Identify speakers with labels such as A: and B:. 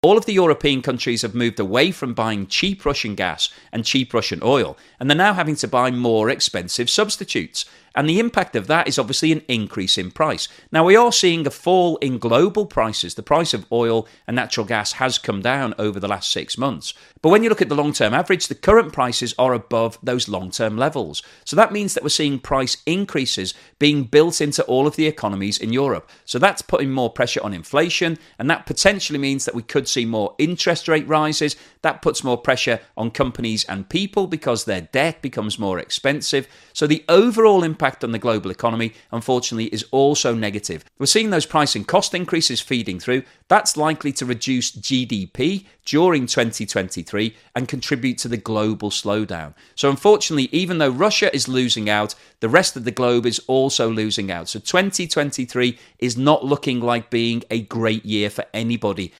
A: All of the European countries have moved away from buying cheap Russian gas and cheap Russian oil, and they're now having to buy more expensive substitutes. And the impact of that is obviously an increase in price. Now, we are seeing a fall in global prices. The price of oil and natural gas has come down over the last 6 months. But when you look at the long-term average, the current prices are above those long-term levels. So that means that we're seeing price increases being built into all of the economies in Europe. So that's putting more pressure on inflation, and that potentially means that we could see more interest rate rises. That puts more pressure on companies and people because their debt becomes more expensive. So the overall impact on the global economy, unfortunately, is also negative. We're seeing those price and cost increases feeding through. That's likely to reduce GDP during 2023 and contribute to the global slowdown. So unfortunately, even though Russia is losing out, the rest of the globe is also losing out. So 2023 is not looking like being a great year for anybody.